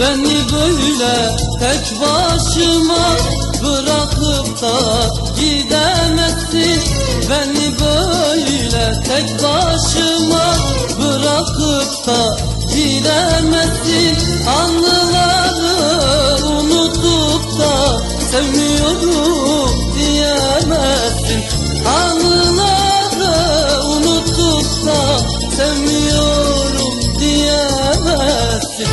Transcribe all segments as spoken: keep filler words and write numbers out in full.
Beni böyle tek başıma bırakıp da gidemezsin. Beni böyle tek başıma bırakıp da gidemezsin. Anıları unutup da sevmiyorum diyemezsin. Anıları unutup da sevmiyorum diyemezsin.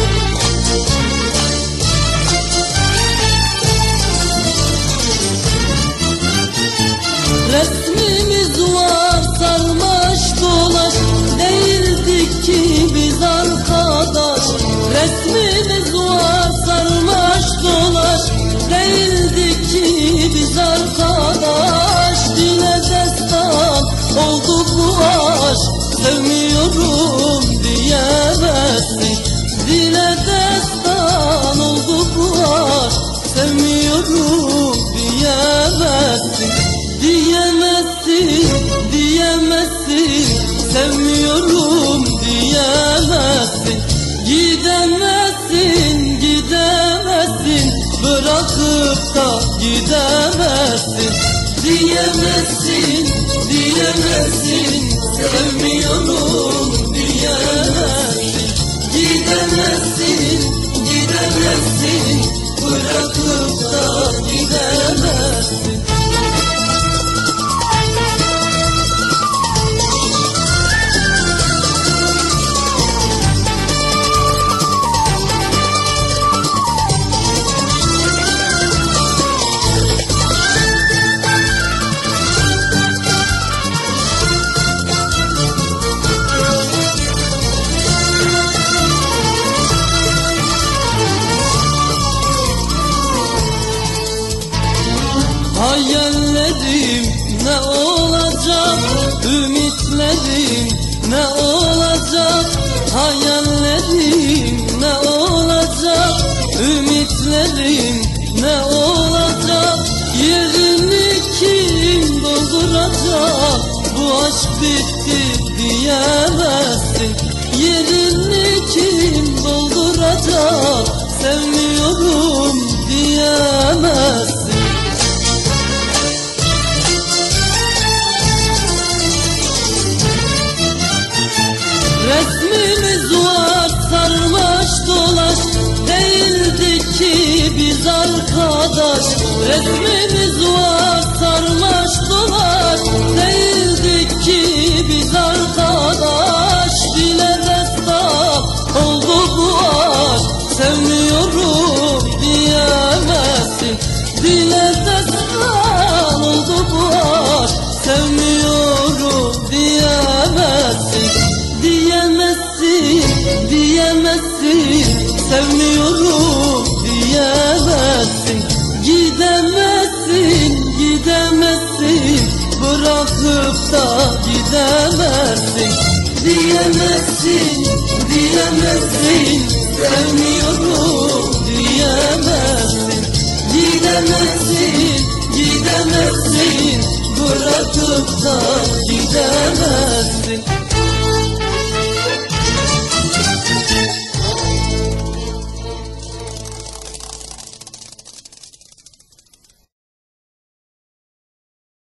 Resmimiz var sarmaş dolaş, değildik ki biz arkadaş. Resmimiz var sarmaş dolaş, değildik ki biz arkadaş. Dile destan oldu bu aşk, sevmiyorum diyemezsin. Dile destan oldu bu aşk, sevmiyorum diyemezsin. Diyemezsin, diyemezsin, sevmiyorum diyemezsin. Gidemezsin, gidemezsin, bırakıp da gidemezsin. Diyemezsin, diyemezsin, sevmiyorum diyemezsin. Gidemezsin, gidemezsin, bırakıp da gidemezsin. Hayallerim ne olacak, ümitlerim ne olacak? Hayallerim ne olacak, ümitlerim ne olacak? Yerini kim dolduracak, bu aşk bitti diyemezsin. Yerini kim dolduracak, sevmiyorum diyemezsin. Resmimiz var sarmaş dolaş, değildik ki biz arkadaş. Resmimiz var sarmaş dolaş, değildik ki biz arkadaş. Dile destan oldu bu aşk, sevmiyorum diyemezsin. Dile destan oldu bu aşk, sevmiyorum diyemezsin. Diyemezsin, diyemezsin, sevmiyorum diyemezsin. Gidemezsin, gidemezsin, bırakıp da gidemezsin. Diyemezsin, diyemezsin, sevmiyorum diyemezsin. Gidemezsin, gidemezsin, bırakıp da gidemezsin.